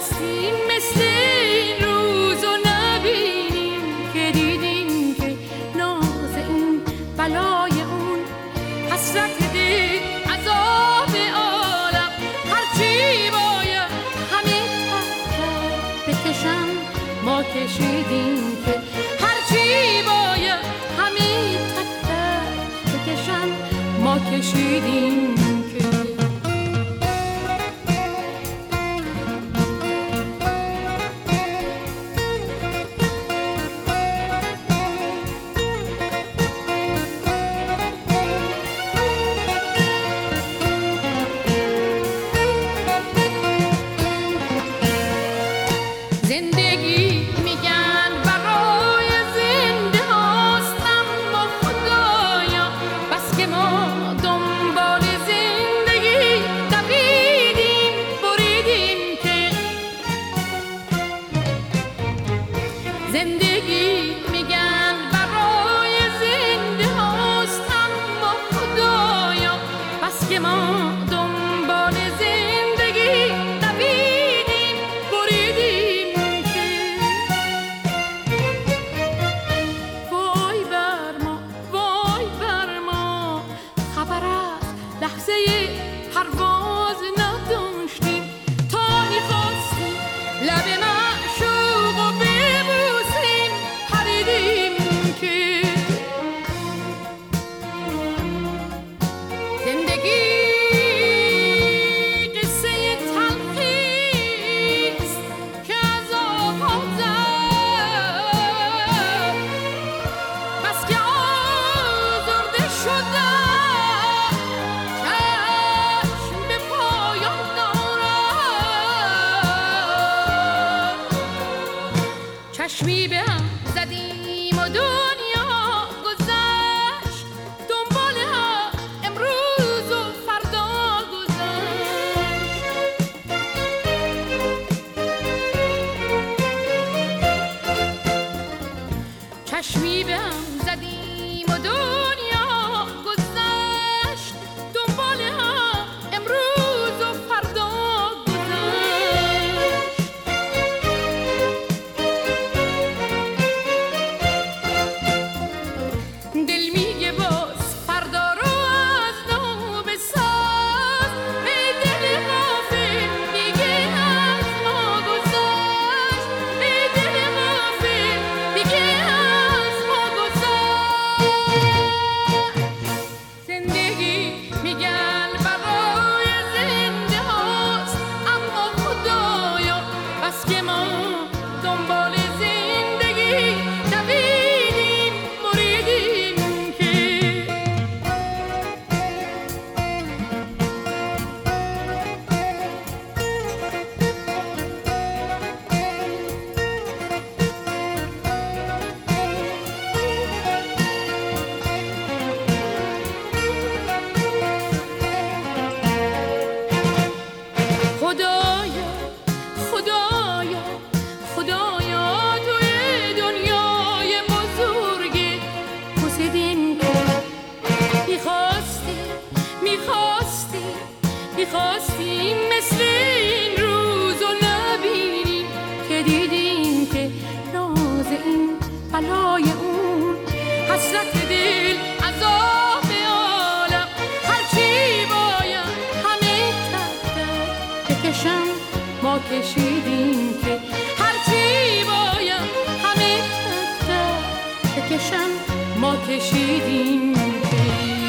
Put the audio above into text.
میخواستیم مثل این روز و نبینیم که دیدیم که ناز این بلای اون، حسرت دل عذاب عالم، هرچی باید همه تک بکشم ما کشیدیم که هرچی باید همه تک بکشم ما کشیدیم که زندگی میگن برای زنده هاست، اما خدایا بس که ما دنبال زندگی دویدیم بریدیم که زندگی میگن برای زنده هاست، اما خدایا بس که ما دنبال زندگی دویدیم بریدیم که وای بر ما خبر از لحظه پرواز نداشتیم، تا میخواستیم لب معشوق و ببوسیم پریدیم که زندگی قصه تلخیست که از آغاز بس که آزرده شدم چشم به پایان دارم، چشمی به هم زدیم و دنیا گذشت، دنبال هم امروز و فردا گذشت، چشمی به هم زدیم و دنیا گذشت، دنبال هم امروز و فردا گذشت. دل میگه باز فردا رو از نو بساز، ای دل غافل دیگه از ما گذشت، ای دل غافل دیگه از ما گذشت. زندگی میگن برای زنده هاست، اما خدایا بس که ما دنبال زندگی دویدیم بریدیم که خدایا خدایا خدایا توی دنیای بزرگ پوسیدیم که میخواستیم مثل این روز و نبینیم که دیدیم که ناز این بلای اون، حسرت دل عذاب عالم، هرچی باید همه تک بکشم ما کشیدیم که هرچی باید همه تک بکشم ما کشیدیم که